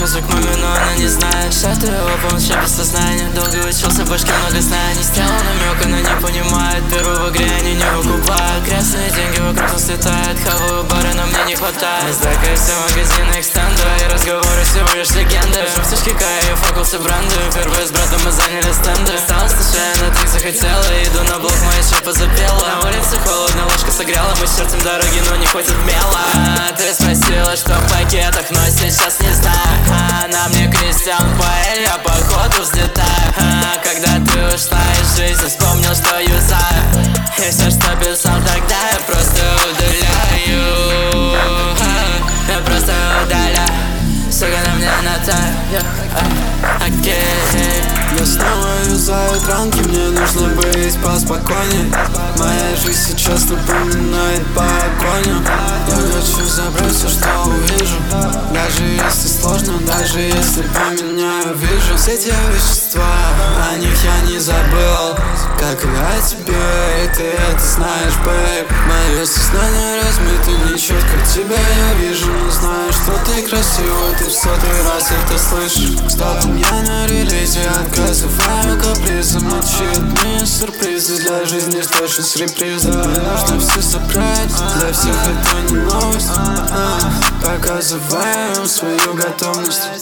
прихожу к маме, но она не знает, что ты его полностью без сознания. Долго учился, в башке много знаний. Сделал намек, она не понимает. Первую в игре они не выкупают. Красные деньги вокруг нас летают. Хаваю бары, но мне не хватает. Мы сдакаемся в магазины экстенда, и разговоры всего лишь легенды. Шуточки Кая и фокусы бренды. Впервые с братом мы заняли стенды. Осталось на шее, она так захотела. Иду на блок, моя щепа запела. На улице холодно, ложка согрела. Мы чертим дороги, но не хватит мела. Ты спросила, что в пакетах, но сейчас не знаю. На мне Кристиан Бейл, я походу взлетаю. Когда ты ушла из жизни, вспомнил, что юзаю. И все, что писал тогда, я просто удаляю. Я просто удаляю. Сука, на мне натаю. Окей. Я снова юзаю ранки, мне нужно быть поспокойней. Моя жизнь сейчас напоминает погоню. Я хочу забрать все, что увижу. Даже если сложно, даже если поменяю вижу. Все те вещества, о них я не забыл. Как и о тебе, и ты это знаешь, бэйб. Мое сознание размыто, нечетко тебя я вижу. Но знаю, что ты красивая, ты в 100-й раз это слышишь. Стоп, я на релизе, отказываю капризом. Очередные сюрпризы для жизни, точно с реприза. Мне нужно все собрать, для всех это не новость. Показываем свою готовность.